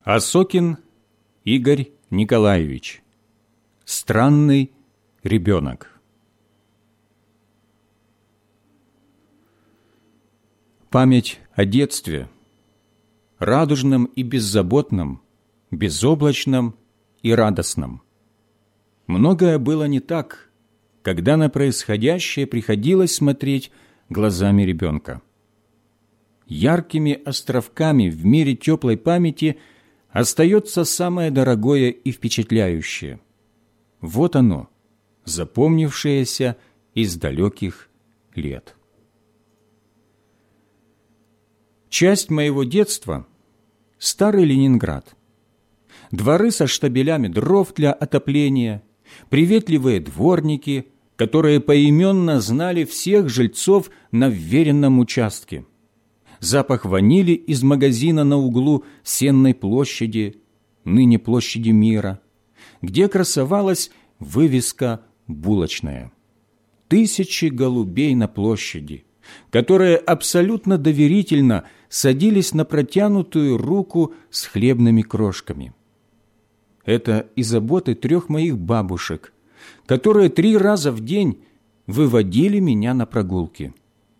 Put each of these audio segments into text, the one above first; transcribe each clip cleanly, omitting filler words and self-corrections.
Осокин Игорь Николаевич. Странный ребенок. Память о детстве, радужном и беззаботном, безоблачном и радостном. Многое было не так, когда на происходящее приходилось смотреть глазами ребенка. Яркими островками в мире теплой памяти остается самое дорогое и впечатляющее. Вот оно, запомнившееся из далеких лет. Часть моего детства – старый Ленинград. Дворы со штабелями дров для отопления, приветливые дворники, которые поименно знали всех жильцов на вверенном участке, запах ванили из магазина на углу Сенной площади, ныне площади Мира, где красовалась вывеска «Булочная». Тысячи голубей на площади, которые абсолютно доверительно садились на протянутую руку с хлебными крошками. Это и заботы 3 моих бабушек, которые 3 раза в день выводили меня на прогулки.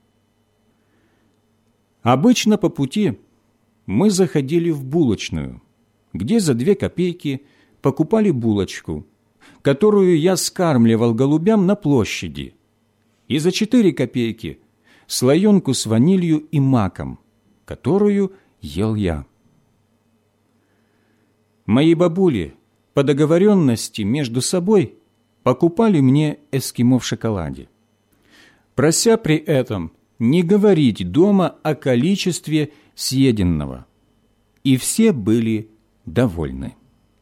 Обычно по пути мы заходили в булочную, где за 2 копейки покупали булочку, которую я скармливал голубям на площади, и за 4 копейки слоенку с ванилью и маком, которую ел я. Мои бабули по договоренности между собой покупали мне эскимо в шоколаде, прося при этом не говорить дома о количестве съеденного, и все были довольны.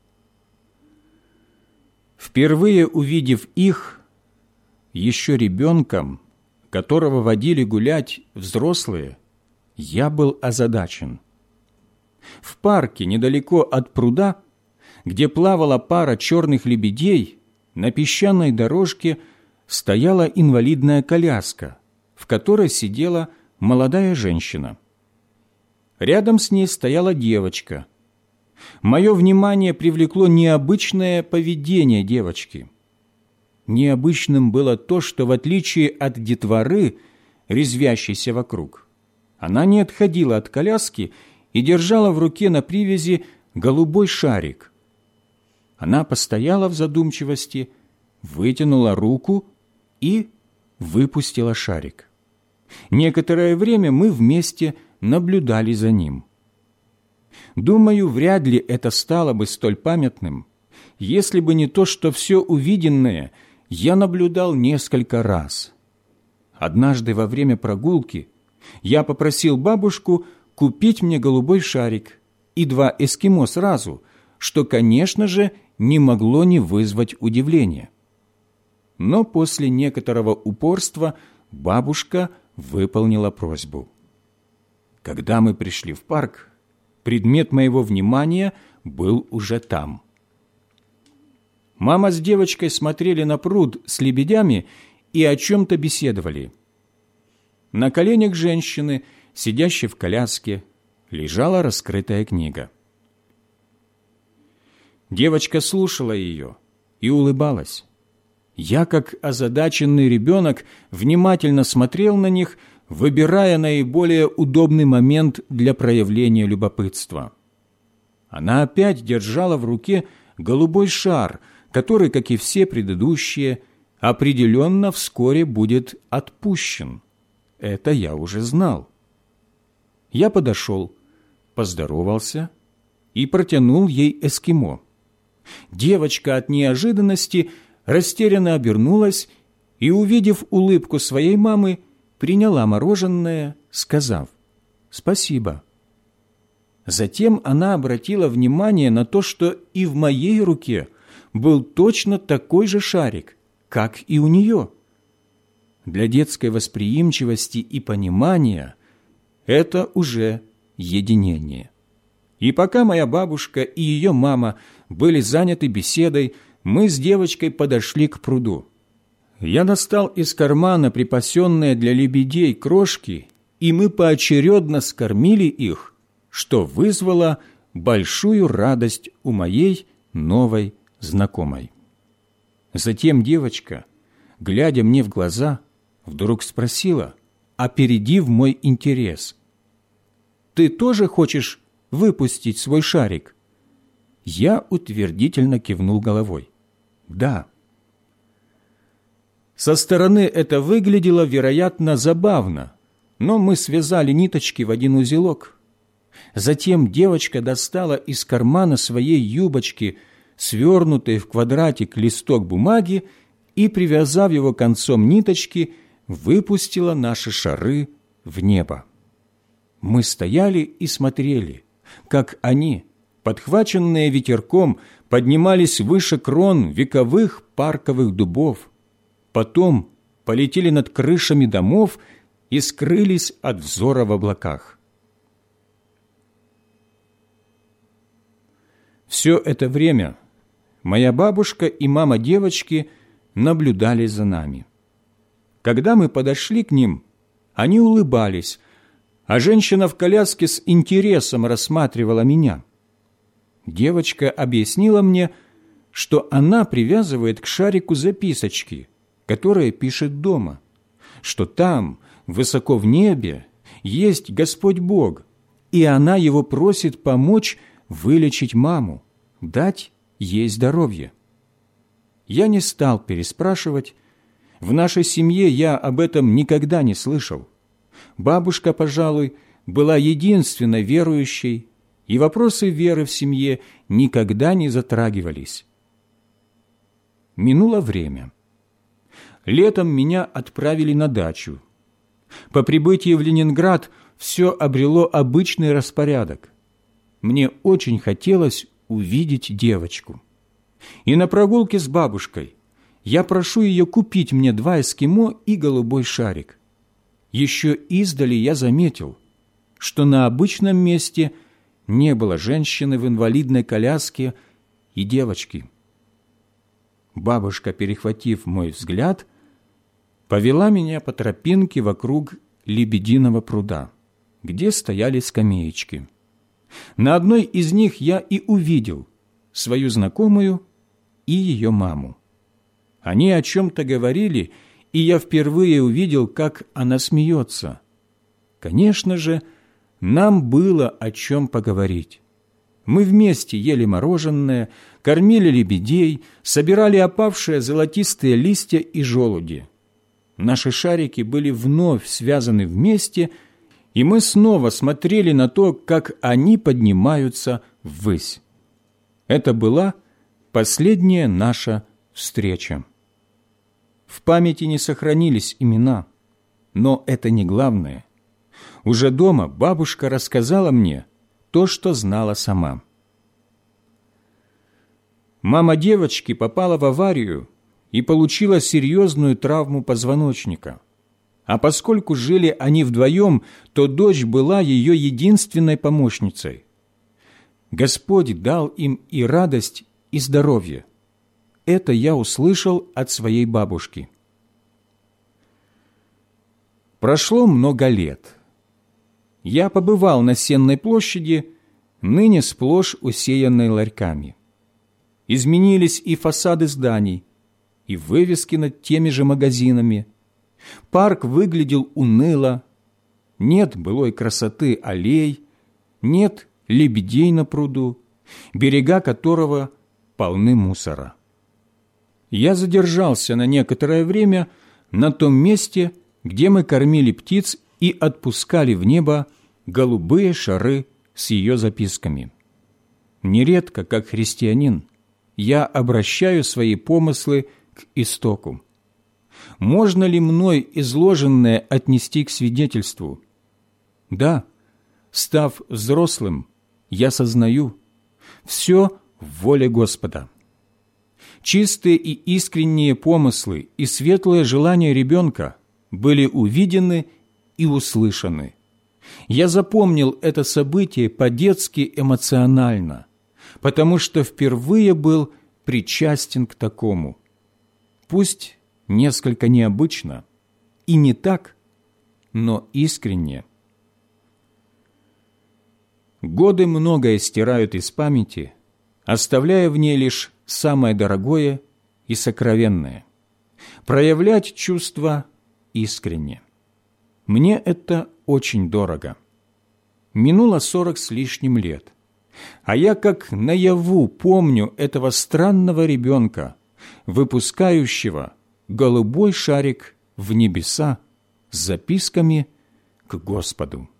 Впервые увидев их, еще ребенком, которого водили гулять взрослые, я был озадачен. В парке недалеко от пруда, где плавала пара черных лебедей, на песчаной дорожке стояла инвалидная коляска, в которой сидела молодая женщина. Рядом с ней стояла девочка. Мое внимание привлекло необычное поведение девочки. Необычным было то, что в отличие от детворы, резвящейся вокруг, она не отходила от коляски и держала в руке на привязи голубой шарик. Она постояла в задумчивости, вытянула руку и выпустила шарик. Некоторое время мы вместе наблюдали за ним. Думаю, вряд ли это стало бы столь памятным, если бы не то, что все увиденное я наблюдал несколько раз. Однажды во время прогулки я попросил бабушку купить мне голубой шарик и 2 эскимо сразу, что, конечно же, не могло не вызвать удивления. Но после некоторого упорства бабушка выполнила просьбу. Когда мы пришли в парк, предмет моего внимания был уже там. Мама с девочкой смотрели на пруд с лебедями и о чем-то беседовали. На коленях женщины, сидящей в коляске, лежала раскрытая книга. Девочка слушала ее и улыбалась. Я, как озадаченный ребенок, внимательно смотрел на них, выбирая наиболее удобный момент для проявления любопытства. Она опять держала в руке голубой шар, который, как и все предыдущие, определенно вскоре будет отпущен. Это я уже знал. Я подошел, поздоровался и протянул ей эскимо. Девочка от неожиданности растерянно обернулась и, увидев улыбку своей мамы, приняла мороженое, сказав «Спасибо». Затем она обратила внимание на то, что и в моей руке был точно такой же шарик, как и у нее. Для детской восприимчивости и понимания это уже единение. И пока моя бабушка и ее мама были заняты беседой, мы с девочкой подошли к пруду. Я достал из кармана припасенные для лебедей крошки, и мы поочередно скормили их, что вызвало большую радость у моей новой знакомой. Затем девочка, глядя мне в глаза, вдруг спросила, опередив мой интерес: «Ты тоже хочешь выпустить свой шарик?» Я утвердительно кивнул головой. «Да». Со стороны это выглядело, вероятно, забавно, но мы связали ниточки в один узелок. Затем девочка достала из кармана своей юбочки свернутый в квадратик листок бумаги и, привязав его концом ниточки, выпустила наши шары в небо. Мы стояли и смотрели, как они, подхваченные ветерком, поднимались выше крон вековых парковых дубов, потом полетели над крышами домов и скрылись от взора в облаках. Все это время моя бабушка и мама девочки наблюдали за нами. Когда мы подошли к ним, они улыбались, а женщина в коляске с интересом рассматривала меня. Девочка объяснила мне, что она привязывает к шарику записочки, которые пишет дома, что там, высоко в небе, есть Господь Бог, и она его просит помочь вылечить маму, дать ей здоровье. Я не стал переспрашивать. В нашей семье я об этом никогда не слышал. Бабушка, пожалуй, была единственной верующей, и вопросы веры в семье никогда не затрагивались. Минуло время. Летом меня отправили на дачу. По прибытии в Ленинград все обрело обычный распорядок. Мне очень хотелось увидеть девочку. И на прогулке с бабушкой я прошу ее купить мне 2 эскимо и голубой шарик. Еще издали я заметил, что на обычном месте не было женщины в инвалидной коляске и девочки. Бабушка, перехватив мой взгляд, повела меня по тропинке вокруг Лебединого пруда, где стояли скамеечки. На одной из них я и увидел свою знакомую и ее маму. Они о чем-то говорили, и я впервые увидел, как она смеется. Конечно же, нам было о чем поговорить. Мы вместе ели мороженое, кормили лебедей, собирали опавшие золотистые листья и желуди. Наши шарики были вновь связаны вместе, и мы снова смотрели на то, как они поднимаются ввысь. Это была последняя наша встреча. В памяти не сохранились имена, но это не главное. Уже дома бабушка рассказала мне то, что знала сама. Мама девочки попала в аварию и получила серьезную травму позвоночника. А поскольку жили они вдвоем, то дочь была ее единственной помощницей. Господь дал им и радость, и здоровье. Это я услышал от своей бабушки. Прошло много лет. Я побывал на Сенной площади, ныне сплошь усеянной ларьками. Изменились и фасады зданий, и вывески над теми же магазинами. Парк выглядел уныло, нет былой красоты аллей, нет лебедей на пруду, берега которого полны мусора. Я задержался на некоторое время на том месте, где мы кормили птиц и отпускали в небо голубые шары с ее записками. Нередко, как христианин, я обращаю свои помыслы к истоку. Можно ли мной изложенное отнести к свидетельству? Да, став взрослым, я сознаю, все в воле Господа. Чистые и искренние помыслы и светлые желания ребенка были увидены и услышаны. Я запомнил это событие по-детски эмоционально, потому что впервые был причастен к такому. Пусть несколько необычно и не так, но искренне. Годы многое стирают из памяти, оставляя в ней лишь самое дорогое и сокровенное. Проявлять чувства искренне. Мне это очень дорого. Минуло 40 с лишним лет, а я как наяву помню этого странного ребенка, выпускающего голубой шарик в небеса с записками к Господу.